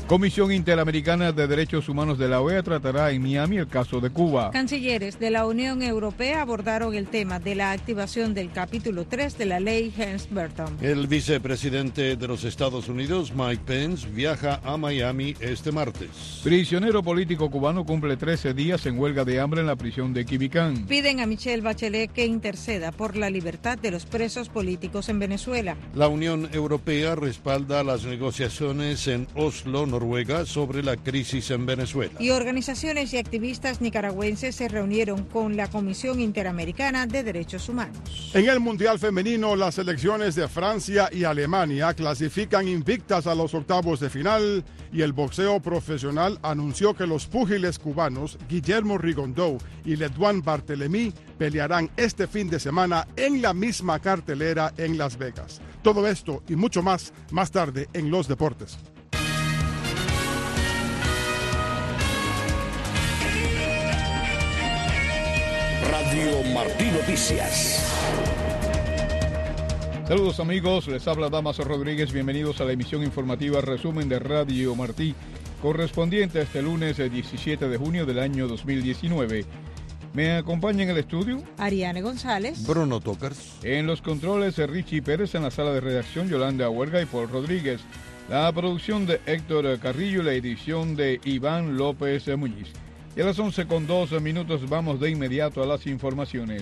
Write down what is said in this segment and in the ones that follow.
Comisión Interamericana de Derechos Humanos de la OEA tratará en Miami el caso de Cuba. Cancilleres de la Unión Europea abordaron el tema de la activación del capítulo 3 de la ley Helms-Burton. El vicepresidente de los Estados Unidos, Mike Pence, viaja a Miami este martes. Prisionero político cubano cumple 13 días en huelga de hambre en la prisión de Quibicán. Piden a Michelle Bachelet que interceda por la libertad de los presos políticos en Venezuela. La Unión Europea respalda las negociaciones en Oslo, Noruega, sobre la crisis en Venezuela. Y organizaciones y activistas nicaragüenses se reunieron con la Comisión Interamericana de Derechos Humanos. En el Mundial Femenino, las selecciones de Francia y Alemania clasifican invictas a los octavos de final y el boxeo profesional anunció que los púgiles cubanos Guillermo Rigondó y Ledouane Barthélemy pelearán este fin de semana en la misma cartelera en Las Vegas. Todo esto y mucho más tarde en Los Deportes. Radio Martí Noticias. Saludos amigos, les habla Damaso Rodríguez, bienvenidos a la emisión informativa resumen de Radio Martí, correspondiente a este lunes 17 de junio del año 2019. Me acompaña en el estudio Ariane González, Bruno Tokars. En los controles Richie Pérez, en la sala de redacción Yolanda Huerga y Paul Rodríguez. La producción de Héctor Carrillo y la edición de Iván López Muñiz. Y a las 11:02 vamos de inmediato a las informaciones.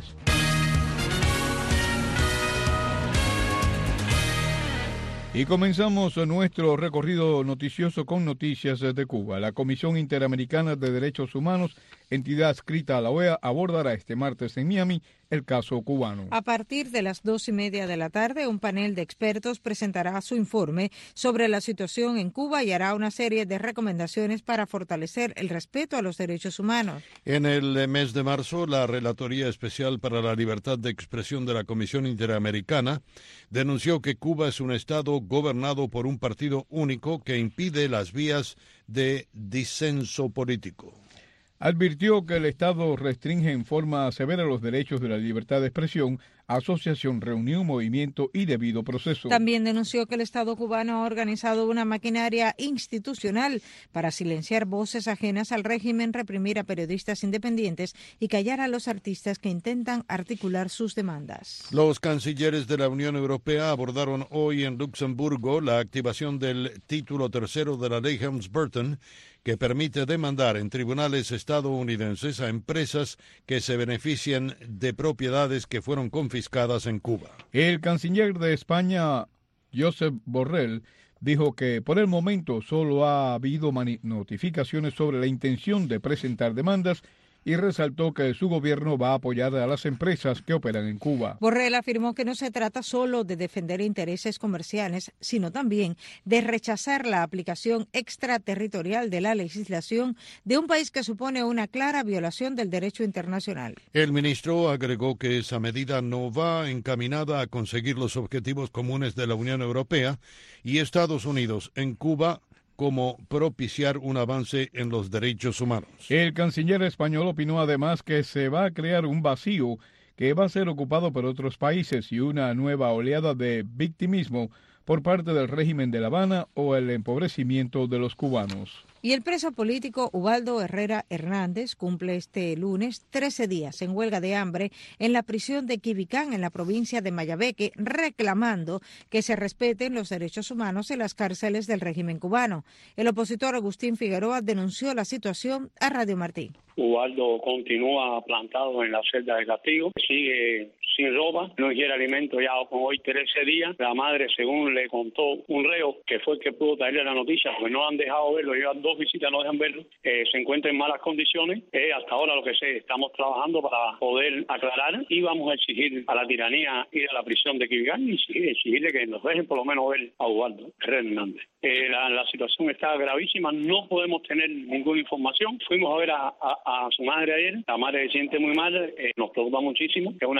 Y comenzamos nuestro recorrido noticioso con noticias de Cuba. La Comisión Interamericana de Derechos Humanos, entidad adscrita a la OEA, abordará este martes en Miami el caso cubano. A partir de las 2:30 de la tarde, un panel de expertos presentará su informe sobre la situación en Cuba y hará una serie de recomendaciones para fortalecer el respeto a los derechos humanos. En el mes de marzo, la Relatoría Especial para la Libertad de Expresión de la Comisión Interamericana denunció que Cuba es un estado gobernado por un partido único que impide las vías de disenso político. Advirtió que el Estado restringe en forma severa los derechos de la libertad de expresión, asociación, reunión, movimiento y debido proceso. También denunció que el Estado cubano ha organizado una maquinaria institucional para silenciar voces ajenas al régimen, reprimir a periodistas independientes y callar a los artistas que intentan articular sus demandas. Los cancilleres de la Unión Europea abordaron hoy en Luxemburgo la activación del título tercero de la ley Helms-Burton, que permite demandar en tribunales estadounidenses a empresas que se benefician de propiedades que fueron confiscadas en Cuba. El canciller de España, Josep Borrell, dijo que por el momento solo ha habido notificaciones sobre la intención de presentar demandas y resaltó que su gobierno va a apoyar a las empresas que operan en Cuba. Borrell afirmó que no se trata solo de defender intereses comerciales, sino también de rechazar la aplicación extraterritorial de la legislación de un país que supone una clara violación del derecho internacional. El ministro agregó que esa medida no va encaminada a conseguir los objetivos comunes de la Unión Europea y Estados Unidos en Cuba, como propiciar un avance en los derechos humanos. El canciller español opinó además que se va a crear un vacío que va a ser ocupado por otros países y una nueva oleada de victimismo por parte del régimen de La Habana o el empobrecimiento de los cubanos. Y el preso político Ubaldo Herrera Hernández cumple este lunes 13 días en huelga de hambre en la prisión de Quibicán, en la provincia de Mayabeque, reclamando que se respeten los derechos humanos en las cárceles del régimen cubano. El opositor Agustín Figueroa denunció la situación a Radio Martí. Ubaldo continúa plantado en la celda de castigo, sigue sin ropa, no quiere alimento ya con hoy 13 días. La madre, según le contó un reo, que fue el que pudo traerle la noticia, porque no han dejado verlo, llevan 2 visitas, no dejan verlo, se encuentra en malas condiciones. Hasta ahora lo que sé, estamos trabajando para poder aclarar y vamos a exigir a la tiranía ir a la prisión de Quibicán y exigirle que nos dejen por lo menos ver a Ubaldo Hernández. La situación está gravísima, no podemos tener ninguna información. Fuimos a ver a su madre ayer, la madre se siente muy mal, nos preocupa muchísimo, que es una viejita de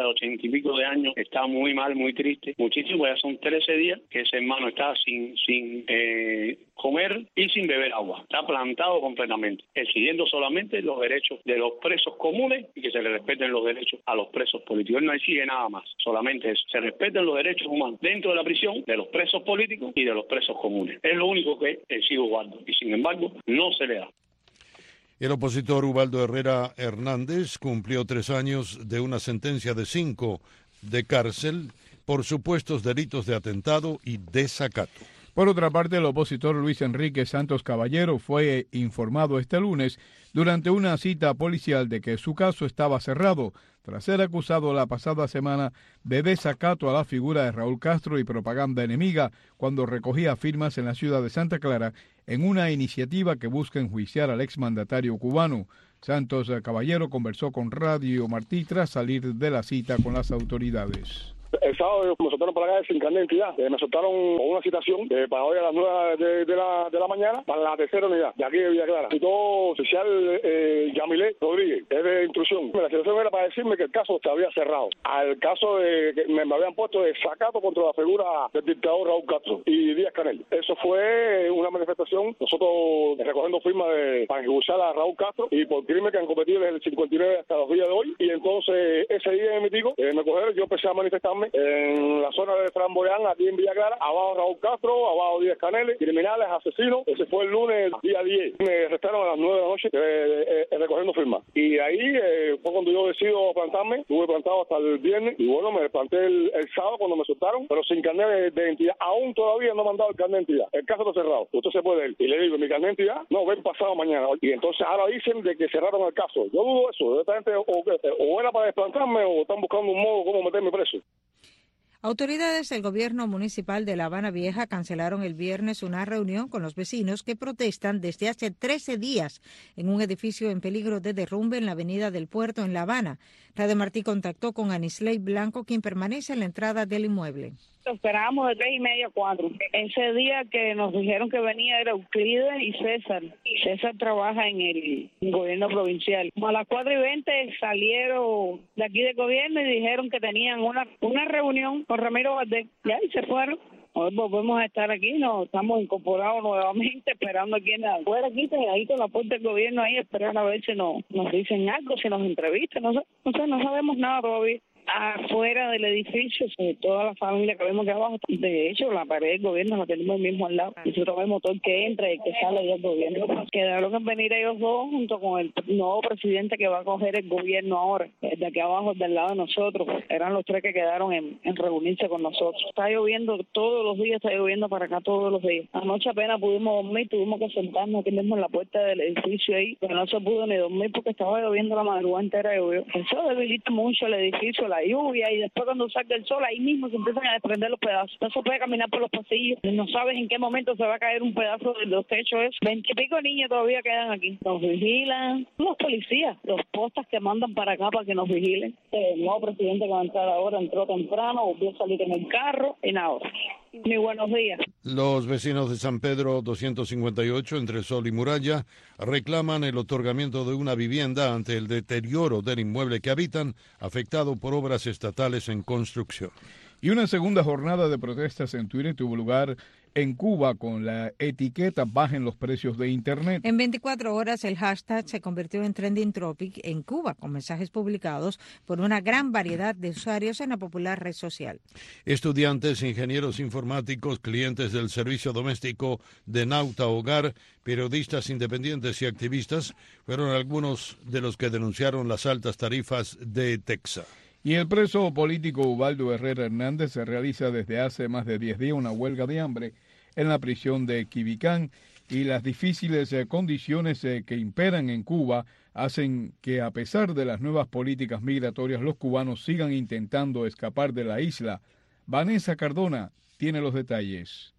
de 80 y pico de años, está muy mal, muy triste, muchísimo, ya son 13 días que ese hermano está sin comer y sin beber agua. Está plantado completamente, exigiendo solamente los derechos de los presos comunes y que se le respeten los derechos a los presos políticos. Él no exige nada más, solamente eso. Se respeten los derechos humanos dentro de la prisión de los presos políticos y de los presos comunes. Es lo único que exige Ubaldo y sin embargo no se le da. El opositor Ubaldo Herrera Hernández cumplió 3 años de una sentencia de 5 de cárcel por supuestos delitos de atentado y desacato. Por otra parte, el opositor Luis Enrique Santos Caballero fue informado este lunes durante una cita policial de que su caso estaba cerrado tras ser acusado la pasada semana de desacato a la figura de Raúl Castro y propaganda enemiga cuando recogía firmas en la ciudad de Santa Clara en una iniciativa que busca enjuiciar al exmandatario cubano. Santos Caballero conversó con Radio Martí tras salir de la cita con las autoridades. El sábado me soltaron para acá sin carnet de identidad. Me soltaron con una citación para hoy a las 9 de la mañana para la tercera unidad de aquí de Villa Clara. Citó oficial Yamilé Rodríguez, es de instrucción. La citación era para decirme que el caso se había cerrado. Al caso de que me habían puesto de desacato contra la figura del dictador Raúl Castro y Díaz Canel. Eso fue una manifestación, nosotros recogiendo firmas para enjuiciar a Raúl Castro y por crimen que han cometido desde el 59 hasta los días de hoy. Y entonces ese día de mi tico me cogieron, yo empecé a manifestarme en la zona de Framboyán, aquí en Villa Clara, abajo Raúl Castro, abajo Díaz Canel, criminales, asesinos. Ese fue el lunes, día 10. Me arrestaron a las 9 de la noche recogiendo firmas. Y ahí fue cuando yo decido plantarme. Estuve plantado hasta el viernes y bueno, me planté el sábado cuando me soltaron, pero sin carnet de identidad. Aún todavía no me han dado el carnet de identidad. El caso está cerrado. Usted se puede ir. Y le digo, mi carnet de identidad no, ven pasado mañana. Y entonces ahora dicen de que cerraron el caso. Yo dudo eso. Directamente o era para desplantarme o están buscando un modo como meterme preso. Autoridades del gobierno municipal de La Habana Vieja cancelaron el viernes una reunión con los vecinos que protestan desde hace 13 días en un edificio en peligro de derrumbe en la avenida del Puerto en La Habana. Radio Martí contactó con Anisley Blanco, quien permanece en la entrada del inmueble. Esperábamos de 3:30 a 4. Ese día que nos dijeron que venía era Euclides y César. César trabaja en el gobierno provincial. A las 4:20 salieron de aquí del gobierno y dijeron que tenían una reunión con Ramiro Valdés. Ya, y se fueron. Hoy volvemos a estar aquí, nos estamos incorporados nuevamente, esperando aquí en la fuera, aquí pegadito en la puerta del gobierno, ahí esperar a ver si nos dicen algo, si nos entrevistan, no sabemos nada todavía. Afuera del edificio, toda la familia que vemos aquí abajo, de hecho la pared del gobierno la tenemos mismo al lado, nosotros vemos todo el que entra y el que sale del gobierno. Quedaron en venir ellos dos junto con el nuevo presidente que va a coger el gobierno ahora, de aquí abajo del lado de nosotros. Eran los 3 que quedaron en reunirse con nosotros. Está lloviendo todos los días, está lloviendo para acá todos los días. Anoche apenas pudimos dormir, tuvimos que sentarnos aquí mismo en la puerta del edificio ahí, pero no se pudo ni dormir porque estaba lloviendo la madrugada entera, llovió. Eso debilita mucho el edificio, la lluvia, y después cuando salga el sol ahí mismo se empiezan a desprender los pedazos. No se puede caminar por los pasillos, no sabes en qué momento se va a caer un pedazo de los techos. 20 y pico niños todavía quedan aquí. Nos vigilan los policías, los postas que mandan para acá para que nos vigilen. El nuevo presidente que va a entrar ahora entró temprano, volvió a salir en el carro y nada. Muy buenos días. Los vecinos de San Pedro 258, entre Sol y Muralla, reclaman el otorgamiento de una vivienda ante el deterioro del inmueble que habitan, afectado por obras estatales en construcción. Y una segunda jornada de protestas en Twitter tuvo lugar en Cuba con la etiqueta "Bajen los precios de Internet". En 24 horas el hashtag se convirtió en trending topic en Cuba, con mensajes publicados por una gran variedad de usuarios en la popular red social. Estudiantes, ingenieros informáticos, clientes del servicio doméstico de Nauta Hogar, periodistas independientes y activistas fueron algunos de los que denunciaron las altas tarifas de Texas. Y el preso político Ubaldo Herrera Hernández se realiza desde hace más de 10 días una huelga de hambre en la prisión de Quibicán, y las difíciles condiciones que imperan en Cuba hacen que, a pesar de las nuevas políticas migratorias, los cubanos sigan intentando escapar de la isla. Vanessa Cardona tiene los detalles.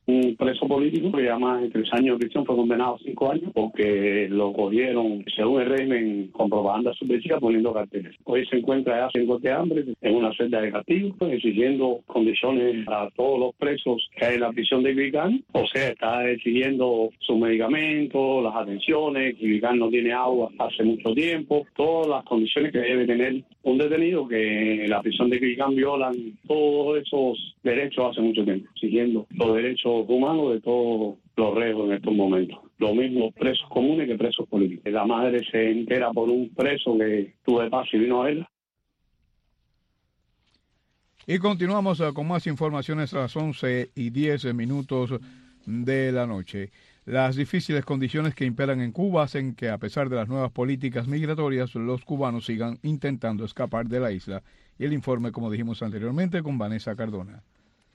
un preso político que llama de 3 años de prisión, fue condenado a 5 años porque lo cogieron, según el régimen, con propaganda subversiva poniendo carteles. Hoy se encuentra ya sin de hambre en una celda de castigo, exigiendo condiciones a todos los presos que hay en la prisión de Quibicán. O sea, está exigiendo sus medicamentos, las atenciones. Quibicán no tiene agua hace mucho tiempo, todas las condiciones que debe tener un detenido, que en la prisión de Quibicán violan todos esos derechos hace mucho tiempo, exigiendo los derechos humanos de todos los reos en estos momentos. Lo mismo presos comunes que presos políticos. La madre se entera por un preso que tuvo de paz y vino a verla. Y continuamos con más informaciones a las 11:10 de la noche. Las difíciles condiciones que imperan en Cuba hacen que, a pesar de las nuevas políticas migratorias, los cubanos sigan intentando escapar de la isla. Y el informe, como dijimos anteriormente, con Vanessa Cardona.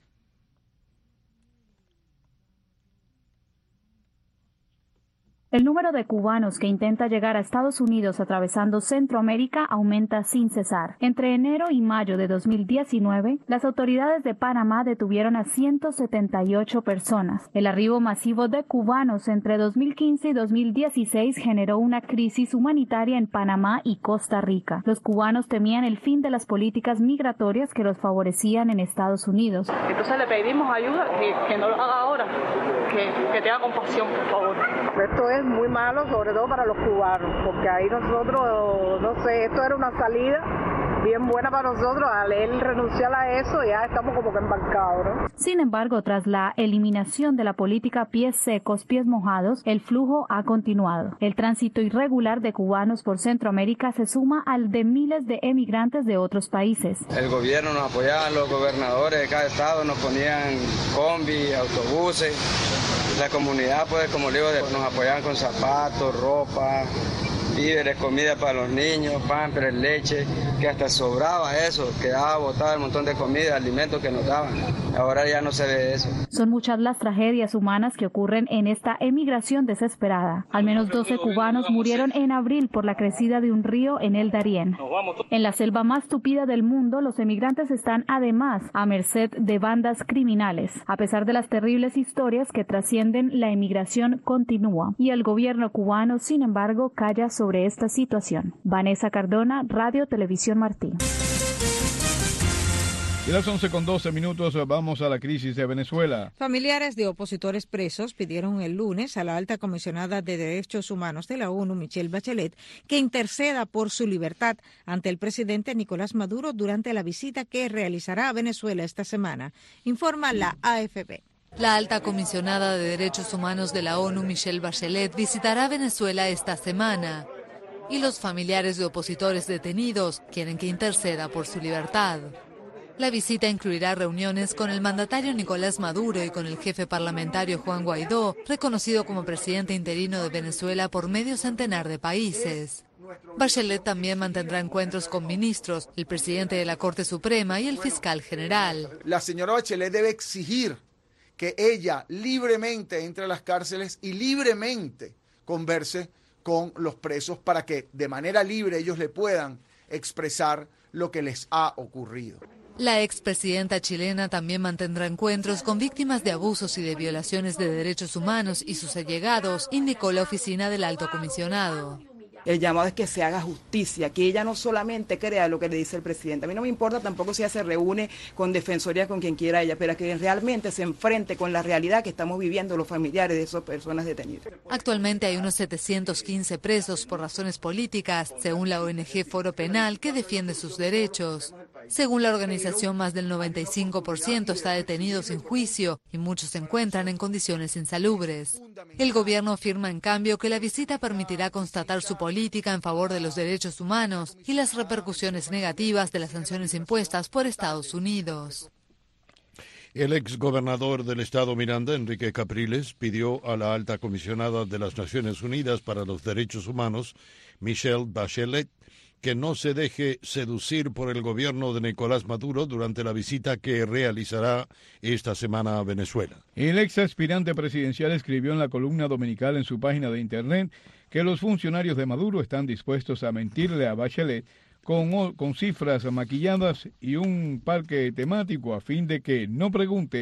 El número de cubanos que intenta llegar a Estados Unidos atravesando Centroamérica aumenta sin cesar. Entre enero y mayo de 2019, las autoridades de Panamá detuvieron a 178 personas. El arribo masivo de cubanos entre 2015 y 2016 generó una crisis humanitaria en Panamá y Costa Rica. Los cubanos temían el fin de las políticas migratorias que los favorecían en Estados Unidos. Entonces le pedimos ayuda, que no lo haga ahora, que tenga compasión, por favor. Esto es muy malo, sobre todo para los cubanos, porque ahí nosotros, no sé, esto era una salida bien buena para nosotros. Al él renunciar a eso, ya estamos como que embarcados, ¿no? Sin embargo, tras la eliminación de la política pies secos, pies mojados, el flujo ha continuado. El tránsito irregular de cubanos por Centroamérica se suma al de miles de emigrantes de otros países. El gobierno nos apoyaba, los gobernadores de cada estado nos ponían combi, autobuses. La comunidad, pues, como digo, nos apoyaban con zapatos, ropa, víveres, comida para los niños, pampers, leche, que hasta sobraba eso, quedaba botado el montón de comida, alimentos que nos daban. Ahora ya no se ve eso. Son muchas las tragedias humanas que ocurren en esta emigración desesperada. Al menos 12 cubanos murieron en abril por la crecida de un río en el Darién. En la selva más tupida del mundo, los emigrantes están además a merced de bandas criminales. A pesar de las terribles historias que trascienden, la emigración continúa y el gobierno cubano, sin embargo, calla sobre esta situación. Vanessa Cardona, Radio Televisión Martí. Y las 11:12, vamos a la crisis de Venezuela. Familiares de opositores presos pidieron el lunes a la alta comisionada de Derechos Humanos de la ONU, Michelle Bachelet, que interceda por su libertad ante el presidente Nicolás Maduro durante la visita que realizará a Venezuela esta semana, informa la AFP. La alta comisionada de Derechos Humanos de la ONU, Michelle Bachelet, visitará Venezuela esta semana. Y los familiares de opositores detenidos quieren que interceda por su libertad. La visita incluirá reuniones con el mandatario Nicolás Maduro y con el jefe parlamentario Juan Guaidó, reconocido como presidente interino de Venezuela por medio centenar de países. Bachelet también mantendrá encuentros con ministros, el presidente de la Corte Suprema y el fiscal general. La señora Bachelet debe exigir que ella libremente entre a las cárceles y libremente converse con los presos para que de manera libre ellos le puedan expresar lo que les ha ocurrido. La expresidenta chilena también mantendrá encuentros con víctimas de abusos y de violaciones de derechos humanos y sus allegados, indicó la oficina del alto comisionado. El llamado es que se haga justicia, que ella no solamente crea lo que le dice el presidente. A mí no me importa tampoco si ella se reúne con defensoría, con quien quiera ella, pero que realmente se enfrente con la realidad que estamos viviendo los familiares de esas personas detenidas. Actualmente hay unos 715 presos por razones políticas, según la ONG Foro Penal, que defiende sus derechos. Según la organización, más del 95% está detenido sin juicio y muchos se encuentran en condiciones insalubres. El gobierno afirma, en cambio, que la visita permitirá constatar su política en favor de los derechos humanos y las repercusiones negativas de las sanciones impuestas por Estados Unidos. El exgobernador del estado Miranda, Enrique Capriles, pidió a la alta comisionada de las Naciones Unidas para los Derechos Humanos, Michelle Bachelet, que no se deje seducir por el gobierno de Nicolás Maduro durante la visita que realizará esta semana a Venezuela. El ex aspirante presidencial escribió en la columna dominical en su página de internet que los funcionarios de Maduro están dispuestos a mentirle a Bachelet con cifras maquilladas y un parque temático a fin de que no pregunte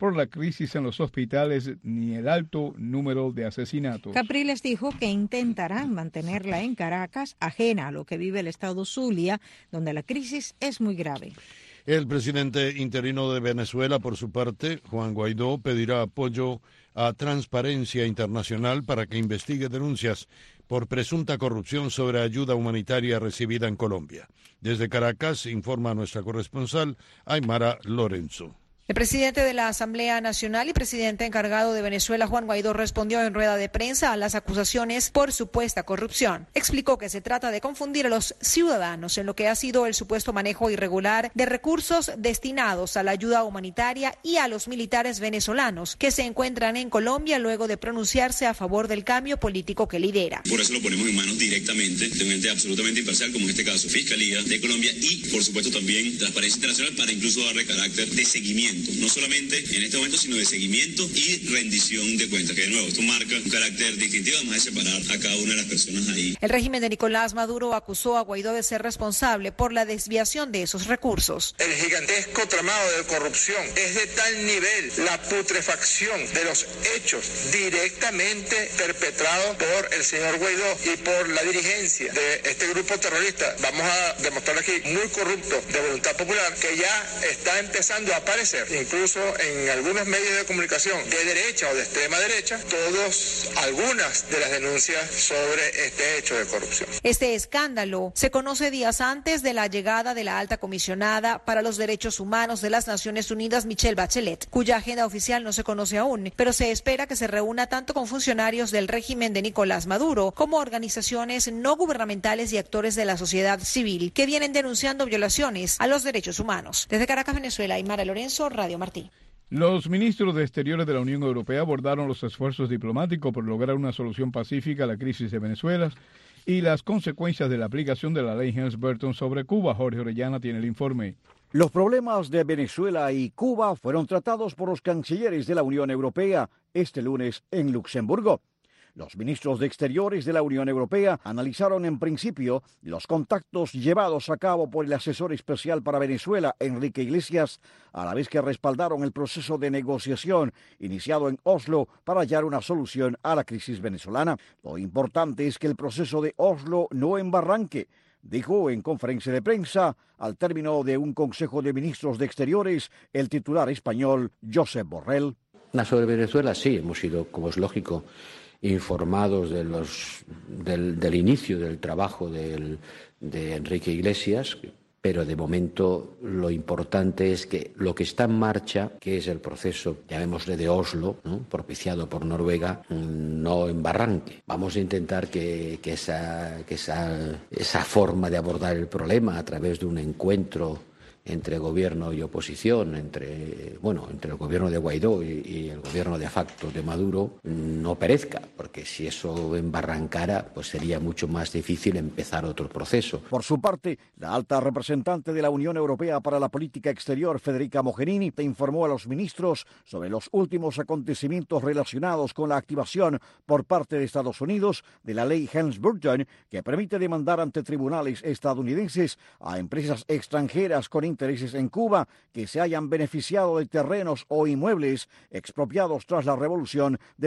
por la crisis en los hospitales ni el alto número de asesinatos. Capriles dijo que intentarán mantenerla en Caracas, ajena a lo que vive el estado Zulia, donde la crisis es muy grave. El presidente interino de Venezuela, por su parte, Juan Guaidó, pedirá apoyo a Transparencia Internacional para que investigue denuncias por presunta corrupción sobre ayuda humanitaria recibida en Colombia. Desde Caracas, informa nuestra corresponsal Aymara Lorenzo. El presidente de la Asamblea Nacional y presidente encargado de Venezuela, Juan Guaidó, respondió en rueda de prensa a las acusaciones por supuesta corrupción. Explicó que se trata de confundir a los ciudadanos en lo que ha sido el supuesto manejo irregular de recursos destinados a la ayuda humanitaria y a los militares venezolanos que se encuentran en Colombia luego de pronunciarse a favor del cambio político que lidera. Por eso lo ponemos en manos directamente de un ente absolutamente imparcial, como en este caso Fiscalía de Colombia y, por supuesto, también Transparencia Internacional, para incluso darle carácter de seguimiento. No solamente en este momento, sino de seguimiento y rendición de cuentas, que de nuevo esto marca un carácter distintivo, además de separar a cada una de las personas ahí. El régimen de Nicolás Maduro acusó a Guaidó de ser responsable por la desviación de esos recursos. El gigantesco tramado de corrupción es de tal nivel la putrefacción de los hechos directamente perpetrados por el señor Guaidó y por la dirigencia de este grupo terrorista, vamos a demostrar aquí, muy corrupto, de voluntad popular, que ya está empezando a aparecer, incluso en algunos medios de comunicación de derecha o de extrema derecha, algunas de las denuncias sobre este hecho de corrupción. Este escándalo se conoce días antes de la llegada de la alta comisionada para los derechos humanos de las Naciones Unidas, Michelle Bachelet, cuya agenda oficial no se conoce aún, pero se espera que se reúna tanto con funcionarios del régimen de Nicolás Maduro como organizaciones no gubernamentales y actores de la sociedad civil que vienen denunciando violaciones a los derechos humanos. Desde Caracas, Venezuela, Aymara Lorenzo, Radio Martí. Los ministros de Exteriores de la Unión Europea abordaron los esfuerzos diplomáticos por lograr una solución pacífica a la crisis de Venezuela y las consecuencias de la aplicación de la ley Helms-Burton sobre Cuba. Jorge Orellana tiene el informe. Los problemas de Venezuela y Cuba fueron tratados por los cancilleres de la Unión Europea este lunes en Luxemburgo. Los ministros de Exteriores de la Unión Europea analizaron en principio los contactos llevados a cabo por el asesor especial para Venezuela, Enrique Iglesias, a la vez que respaldaron el proceso de negociación iniciado en Oslo para hallar una solución a la crisis venezolana. Lo importante es que el proceso de Oslo no embarranque, dijo en conferencia de prensa al término de un Consejo de Ministros de Exteriores el titular español Josep Borrell. Sobre Venezuela sí, hemos sido, como es lógico, informados del inicio del trabajo de Enrique Iglesias, pero de momento lo importante es que lo que está en marcha, que es el proceso, llamémosle de Oslo, ¿no?, propiciado por Noruega, no embarranque. Vamos a intentar que esa forma de abordar el problema a través de un encuentro entre gobierno y oposición, entre el gobierno de Guaidó y el gobierno de facto de Maduro, no perezca, porque si eso embarrancara, pues sería mucho más difícil empezar otro proceso. Por su parte, la alta representante de la Unión Europea para la Política Exterior, Federica Mogherini, informó a los ministros sobre los últimos acontecimientos relacionados con la activación por parte de Estados Unidos de la ley Helms-Burton, que permite demandar ante tribunales estadounidenses a empresas extranjeras con intereses en Cuba que se hayan beneficiado de terrenos o inmuebles expropiados tras la revolución de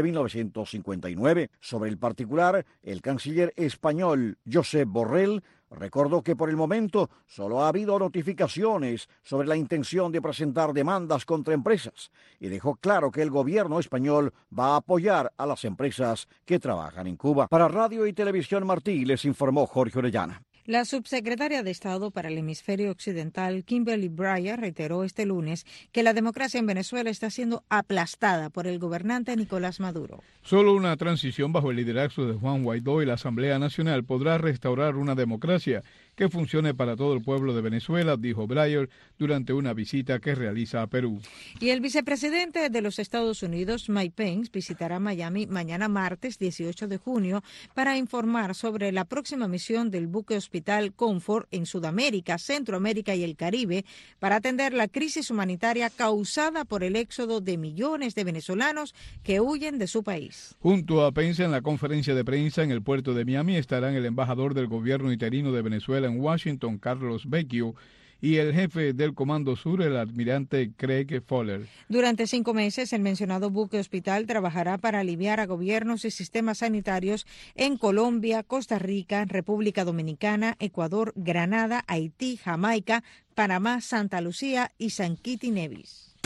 1959. Sobre el particular, el canciller español Josep Borrell recordó que por el momento solo ha habido notificaciones sobre la intención de presentar demandas contra empresas y dejó claro que el gobierno español va a apoyar a las empresas que trabajan en Cuba. Para Radio y Televisión Martí les informó Jorge Orellana. La subsecretaria de Estado para el Hemisferio Occidental, Kimberly Breyer, reiteró este lunes que la democracia en Venezuela está siendo aplastada por el gobernante Nicolás Maduro. Solo una transición bajo el liderazgo de Juan Guaidó y la Asamblea Nacional podrá restaurar una democracia que funcione para todo el pueblo de Venezuela, dijo Breyer durante una visita que realiza a Perú. Y el vicepresidente de los Estados Unidos, Mike Pence, visitará Miami mañana martes 18 de junio para informar sobre la próxima misión del buque hospital Comfort en Sudamérica, Centroamérica y el Caribe para atender la crisis humanitaria causada por el éxodo de millones de venezolanos que huyen de su país. Junto a Pence en la conferencia de prensa en el puerto de Miami estarán el embajador del gobierno interino de Venezuela en Washington, Carlos Vecchio, y el jefe del Comando Sur, el almirante Craig Fowler. Durante 5 meses, el mencionado buque hospital trabajará para aliviar a gobiernos y sistemas sanitarios en Colombia, Costa Rica, República Dominicana, Ecuador, Granada, Haití, Jamaica, Panamá, Santa Lucía y San Kitts y Nevis.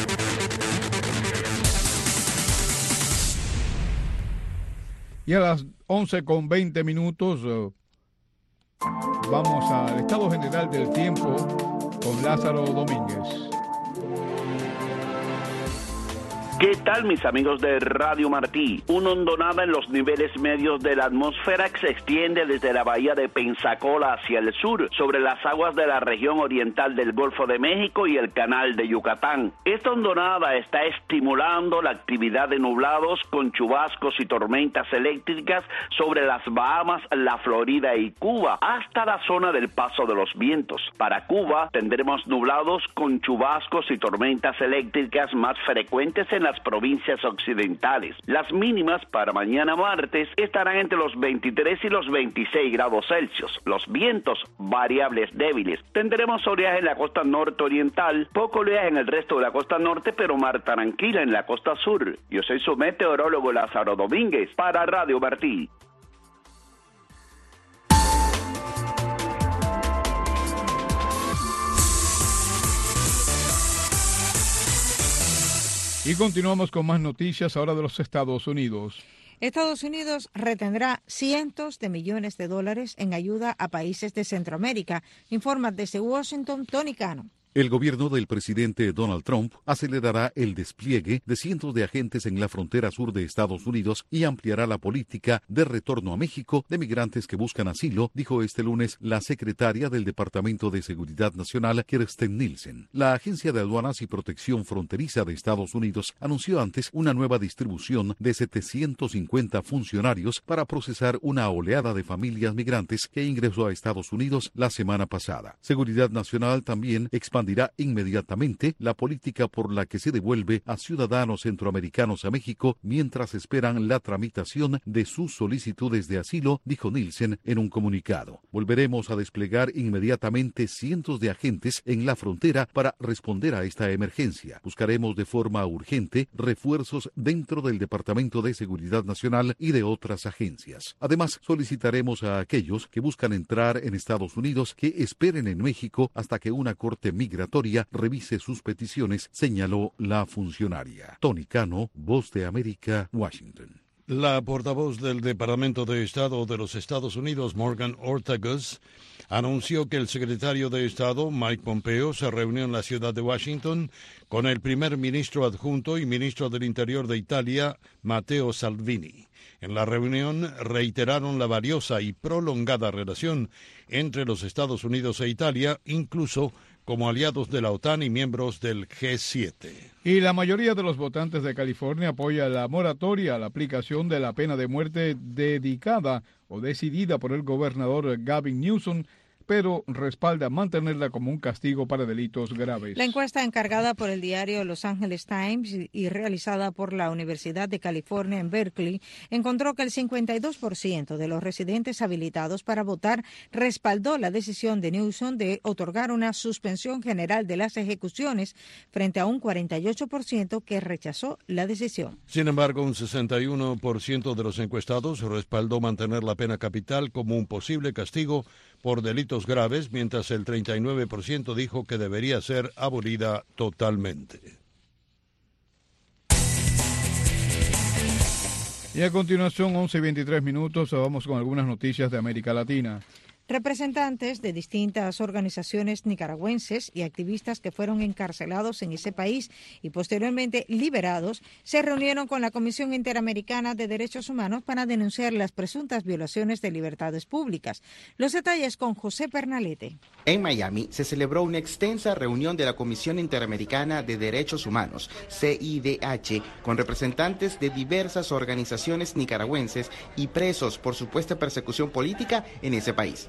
Y a las 11:20 vamos al estado general del tiempo con Lázaro Domínguez. ¿Qué tal, mis amigos de Radio Martí? Una hondonada en los niveles medios de la atmósfera que se extiende desde la bahía de Pensacola hacia el sur, sobre las aguas de la región oriental del Golfo de México y el Canal de Yucatán. Esta hondonada está estimulando la actividad de nublados con chubascos y tormentas eléctricas sobre las Bahamas, la Florida y Cuba, hasta la zona del Paso de los Vientos. Para Cuba tendremos nublados con chubascos y tormentas eléctricas más frecuentes en las provincias occidentales. Las mínimas para mañana martes estarán entre los 23 y los 26 grados Celsius. Los vientos variables débiles. Tendremos oleaje en la costa norte oriental, poco oleaje en el resto de la costa norte, pero mar tranquila en la costa sur. Yo soy su meteorólogo Lázaro Domínguez para Radio Martí. Y continuamos con más noticias ahora de los Estados Unidos. Estados Unidos retendrá cientos de millones de dólares en ayuda a países de Centroamérica, informa desde Washington Tony Cano. El gobierno del presidente Donald Trump acelerará el despliegue de cientos de agentes en la frontera sur de Estados Unidos y ampliará la política de retorno a México de migrantes que buscan asilo, dijo este lunes la secretaria del Departamento de Seguridad Nacional, Kirstjen Nielsen. La Agencia de Aduanas y Protección Fronteriza de Estados Unidos anunció antes una nueva distribución de 750 funcionarios para procesar una oleada de familias migrantes que ingresó a Estados Unidos la semana pasada. Seguridad Nacional también expandirá inmediatamente la política por la que se devuelve a ciudadanos centroamericanos a México mientras esperan la tramitación de sus solicitudes de asilo, dijo Nielsen en un comunicado. Volveremos a desplegar inmediatamente cientos de agentes en la frontera para responder a esta emergencia. Buscaremos de forma urgente refuerzos dentro del Departamento de Seguridad Nacional y de otras agencias. Además, solicitaremos a aquellos que buscan entrar en Estados Unidos que esperen en México hasta que una corte migratoria revise sus peticiones, señaló la funcionaria. Tony Cano, Voz de América, Washington. La portavoz del Departamento de Estado de los Estados Unidos, Morgan Ortagus, anunció que el secretario de Estado, Mike Pompeo, se reunió en la ciudad de Washington con el primer ministro adjunto y ministro del Interior de Italia, Matteo Salvini. En la reunión reiteraron la valiosa y prolongada relación entre los Estados Unidos e Italia, incluso como aliados de la OTAN y miembros del G7. Y la mayoría de los votantes de California apoya la moratoria a la aplicación de la pena de muerte dedicada o decidida por el gobernador Gavin Newsom, pero respalda mantenerla como un castigo para delitos graves. La encuesta encargada por el diario Los Angeles Times y realizada por la Universidad de California en Berkeley encontró que el 52% de los residentes habilitados para votar respaldó la decisión de Newsom de otorgar una suspensión general de las ejecuciones frente a un 48% que rechazó la decisión. Sin embargo, un 61% de los encuestados respaldó mantener la pena capital como un posible castigo por delitos graves, mientras el 39% dijo que debería ser abolida totalmente. Y a continuación, 11:23, vamos con algunas noticias de América Latina. Representantes de distintas organizaciones nicaragüenses y activistas que fueron encarcelados en ese país y posteriormente liberados se reunieron con la Comisión Interamericana de Derechos Humanos para denunciar las presuntas violaciones de libertades públicas. Los detalles con José Pernalete. En Miami se celebró una extensa reunión de la Comisión Interamericana de Derechos Humanos, CIDH, con representantes de diversas organizaciones nicaragüenses y presos por supuesta persecución política en ese país.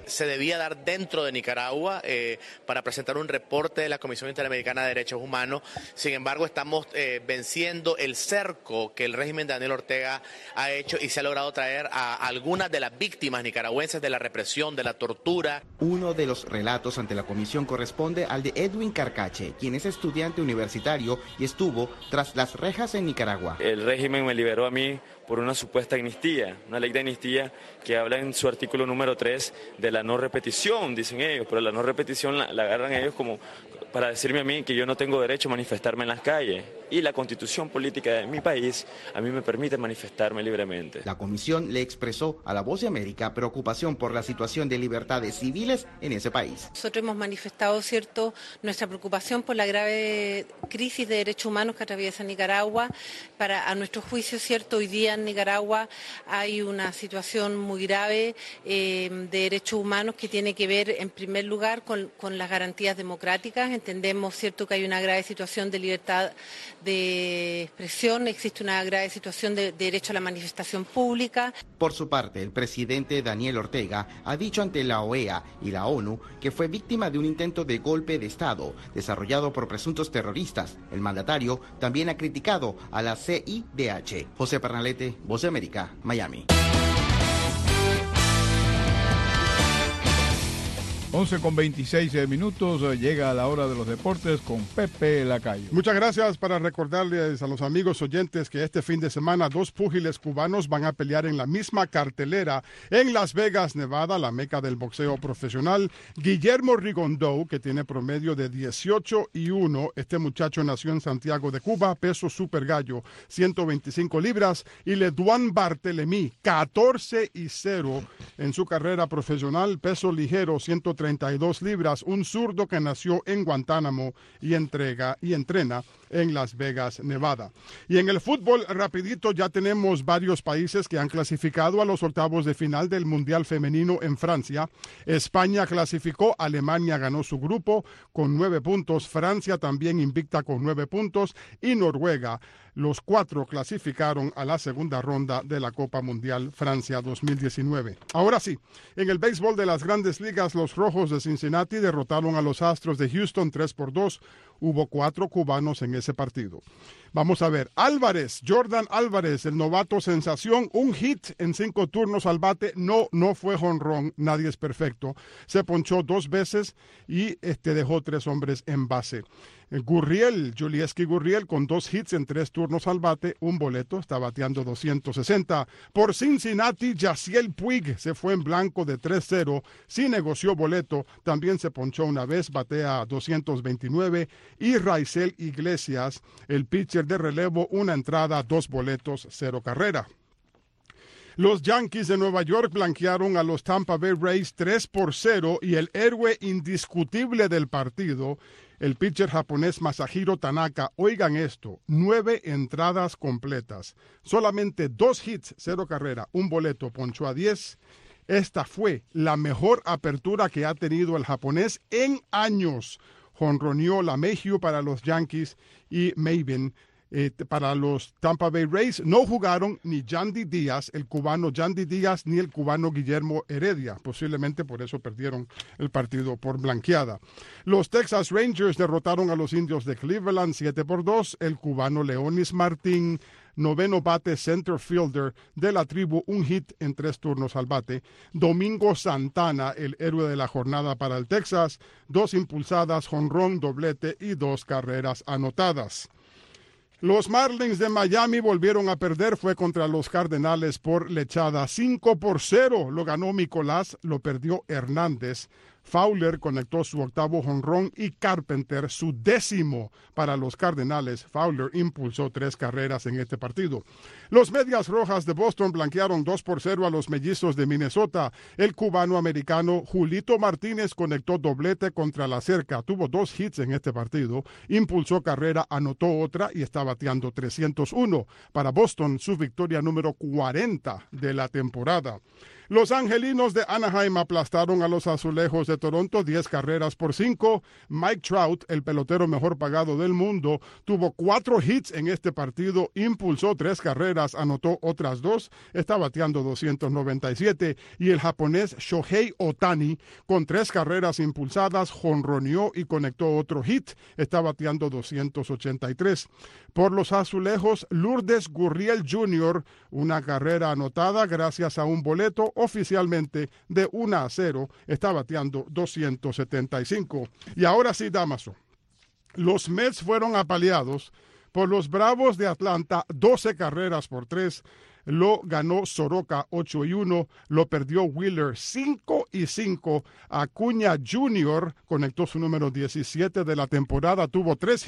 se debía dar dentro de Nicaragua para presentar un reporte de la Comisión Interamericana de Derechos Humanos. Sin embargo, estamos venciendo el cerco que el régimen de Daniel Ortega ha hecho y se ha logrado traer a algunas de las víctimas nicaragüenses de la represión, de la tortura. Uno de los relatos ante la comisión corresponde al de Edwin Carcache, quien es estudiante universitario y estuvo tras las rejas en Nicaragua. El régimen me liberó a mí por una supuesta amnistía, una ley de amnistía que habla en su artículo número 3 de la no repetición, dicen ellos, pero la no repetición la agarran ellos como para decirme a mí que yo no tengo derecho a manifestarme en las calles. Y la constitución política de mi país a mí me permite manifestarme libremente. La comisión le expresó a La Voz de América preocupación por la situación de libertades civiles en ese país. Nosotros hemos manifestado, ¿cierto?, nuestra preocupación por la grave crisis de derechos humanos que atraviesa Nicaragua. A nuestro juicio, ¿cierto?, hoy día en Nicaragua hay una situación muy grave de derechos humanos que tiene que ver, en primer lugar, con las garantías democráticas. Entendemos, ¿cierto?, que hay una grave situación de libertad de expresión, existe una grave situación de derecho a la manifestación pública. Por su parte, el presidente Daniel Ortega ha dicho ante la OEA y la ONU que fue víctima de un intento de golpe de Estado desarrollado por presuntos terroristas. El mandatario también ha criticado a la CIDH. José Pernalete, Voz de América, Miami. 11:26 llega la hora de los deportes con Pepe Lacayo. Muchas gracias. Para recordarles a los amigos oyentes que este fin de semana 2 púgiles cubanos van a pelear en la misma cartelera en Las Vegas, Nevada, la meca del boxeo profesional. Guillermo Rigondou, que tiene promedio de 18-1. Este muchacho nació en Santiago de Cuba, peso super gallo, 125 libras. Y Leduan Barthelemy, 14-0 en su carrera profesional, peso ligero, 132 libras, un zurdo que nació en Guantánamo y entrena en Las Vegas, Nevada. Y en el fútbol, rapidito, ya tenemos varios países que han clasificado a los octavos de final del Mundial Femenino en Francia. España clasificó, Alemania ganó su grupo con 9 puntos, Francia también invicta con 9 puntos y Noruega. Los 4 clasificaron a la segunda ronda de la Copa Mundial Francia 2019. Ahora sí, en el béisbol de las Grandes Ligas, los Rojos de Cincinnati derrotaron a los Astros de Houston 3-2. Hubo 4 cubanos en ese partido. Vamos a ver, Álvarez, Jordan Álvarez, el novato sensación, un hit en 5 turnos al bate, no fue jonrón, nadie es perfecto. Se ponchó 2 veces y dejó 3 hombres en base. Julieski Gurriel, con 2 hits en 3 turnos al bate, un boleto, está bateando 260. Por Cincinnati, Yasiel Puig se fue en blanco de 3-0, sí negoció boleto, también se ponchó una vez, batea 229. Y Raisel Iglesias, el pitcher de relevo, una entrada, 2 boletos, 0 carrera. Los Yankees de Nueva York blanquearon a los Tampa Bay Rays 3-0 y el héroe indiscutible del partido, el pitcher japonés Masahiro Tanaka, oigan esto, 9 entradas completas, solamente 2 hits, 0 carrera, un boleto, ponchó a 10. Esta fue la mejor apertura que ha tenido el japonés en años. Jonroneó LeMahieu para los Yankees y Maven para los Tampa Bay Rays. No jugaron ni Yandy Díaz, el cubano Yandy Díaz, ni el cubano Guillermo Heredia. Posiblemente por eso perdieron el partido por blanqueada. Los Texas Rangers derrotaron a los Indios de Cleveland 7-2. El cubano Leonis Martín, noveno bate center fielder de la tribu, un hit en 3 turnos al bate. Domingo Santana, el héroe de la jornada para el Texas, 2 impulsadas, jonrón, doblete y 2 carreras anotadas. Los Marlins de Miami volvieron a perder, fue contra los Cardenales por lechada 5-0. Lo ganó Nicolás, lo perdió Hernández. Fowler conectó su 8º jonrón y Carpenter su 10º para los Cardenales. Fowler impulsó 3 carreras en este partido. Los Medias Rojas de Boston blanquearon 2-0 a los Mellizos de Minnesota. El cubano-americano Julito Martínez conectó doblete contra la cerca. Tuvo 2 hits en este partido. Impulsó carrera, anotó otra y está bateando 301. Para Boston, su victoria número 40 de la temporada. Los angelinos de Anaheim aplastaron a los azulejos de Toronto 10-5. Mike Trout, el pelotero mejor pagado del mundo, tuvo 4 hits en este partido, impulsó 3 carreras, anotó otras 2, está bateando 297. Y el japonés Shohei Ohtani, con 3 carreras impulsadas, jonroneó y conectó otro hit, está bateando 283. Por los azulejos, Lourdes Gurriel Jr., una carrera anotada gracias a un boleto oficialmente de 1-0, está bateando 275. Y ahora sí, Damaso, los Mets fueron apaleados por los Bravos de Atlanta, 12-3. Lo ganó Soroka 8-1, lo perdió Wheeler 5-5. Acuña Jr. conectó su número 17 de la temporada, tuvo 3